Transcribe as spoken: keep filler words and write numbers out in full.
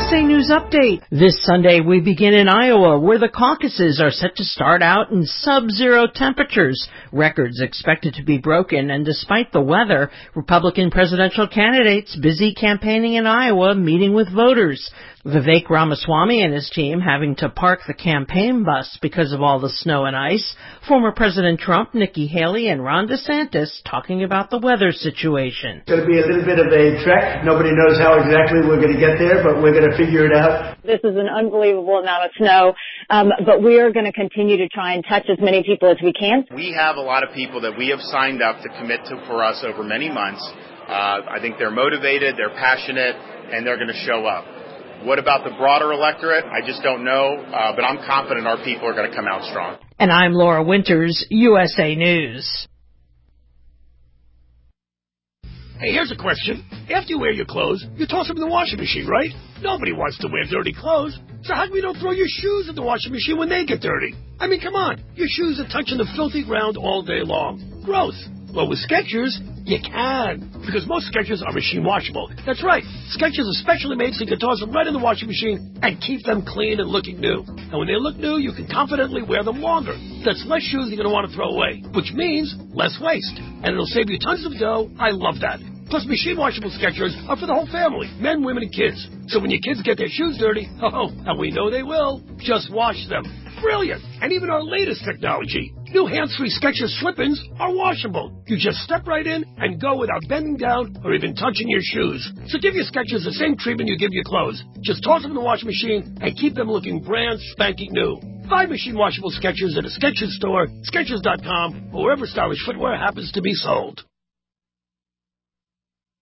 S A News Update. This Sunday we begin in Iowa, where the caucuses are set to start out in sub-zero temperatures. Records expected to be broken, and despite the weather, Republican presidential candidates busy campaigning in Iowa, meeting with voters. Vivek Ramaswamy and his team having to park the campaign bus because of all the snow and ice. Former President Trump, Nikki Haley, and Ron DeSantis talking about the weather situation. It's going to be a little bit of a trek. Nobody knows how exactly we're going to get there, but we're going to figure it out. This is an unbelievable amount of snow, um, but we are going to continue to try and touch as many people as we can. We have a lot of people that we have signed up to commit to for us over many months. Uh, I think they're motivated, they're passionate, and they're going to show up. What about the broader electorate? I just don't know, uh, but I'm confident our people are going to come out strong. And I'm Laura Winters, U S A News. Hey, here's a question. After you wear your clothes, you toss them in the washing machine, right? Nobody wants to wear dirty clothes. So how come you don't throw your shoes in the washing machine when they get dirty? I mean, come on. Your shoes are touching the filthy ground all day long. Gross. Well, with Skechers, you can. Because most Skechers are machine washable. That's right. Skechers are specially made so you can toss them right in the washing machine and keep them clean and looking new. And when they look new, you can confidently wear them longer. That's less shoes you're going to want to throw away, which means less waste. And it'll save you tons of dough. I love that. Plus, machine washable Skechers are for the whole family, men, women, and kids. So when your kids get their shoes dirty, oh, and we know they will, just wash them. Brilliant. And even our latest technology, new hands-free Skechers slip-ins are washable. You just step right in and go without bending down or even touching your shoes. So give your Skechers the same treatment you give your clothes. Just toss them in the washing machine and keep them looking brand spanking new. Buy machine washable Skechers at a Skechers store, Skechers dot com, or wherever stylish footwear happens to be sold.